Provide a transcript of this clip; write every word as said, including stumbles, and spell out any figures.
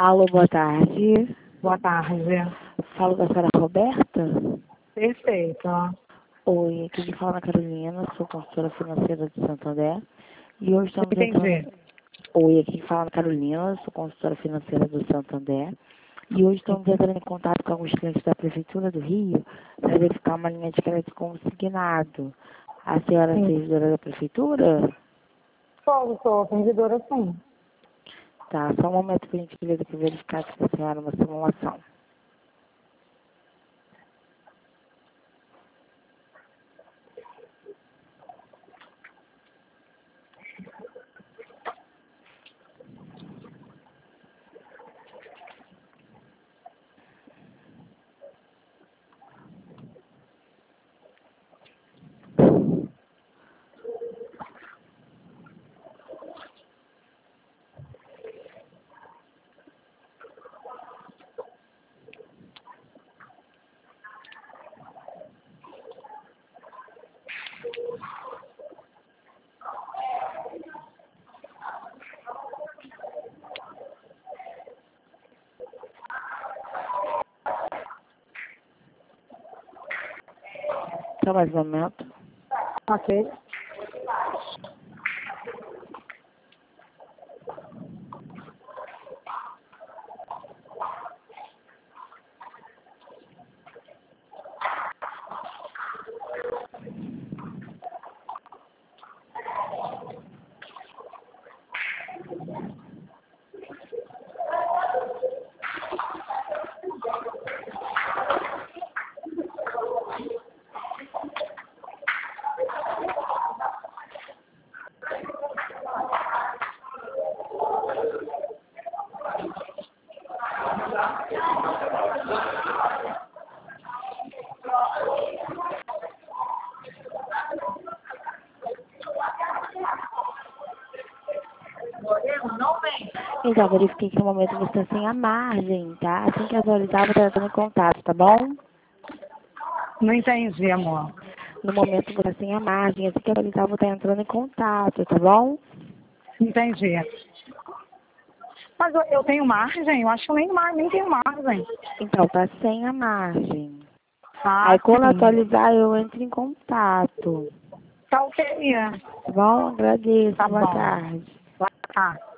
Alô, boa tarde. Boa tarde. Falo com a senhora Roberta? Perfeito. Oi, aqui de fala Carolina, sou consultora financeira do Santander. E hoje estamos Entendi. entrando... Oi, aqui de fala Carolina, sou consultora financeira do Santander. E hoje estamos entrando em contato com alguns clientes da Prefeitura do Rio para verificar uma linha de crédito consignado. A senhora é Sim. servidora da Prefeitura? Sou, sou vendedora sim. Tá, só um momento para a gente verificar aqui para a senhora uma simulação. Só mais um momento. Ok. Então, verifiquei que no momento você está sem a margem, tá? Assim que atualizar, eu vou estar entrando em contato, tá bom? Não entendi, amor. No momento você está sem a margem, assim que atualizar, eu vou estar entrando em contato, tá bom? Entendi. Mas eu, eu tenho margem? Eu acho que eu nem, mar- nem tenho margem. Então, tá sem a margem. Ah, Aí, quando sim. atualizar, eu entro em contato. Tá ok. Tá bom? Agradeço. Tá Boa bom. tarde. Boa tarde.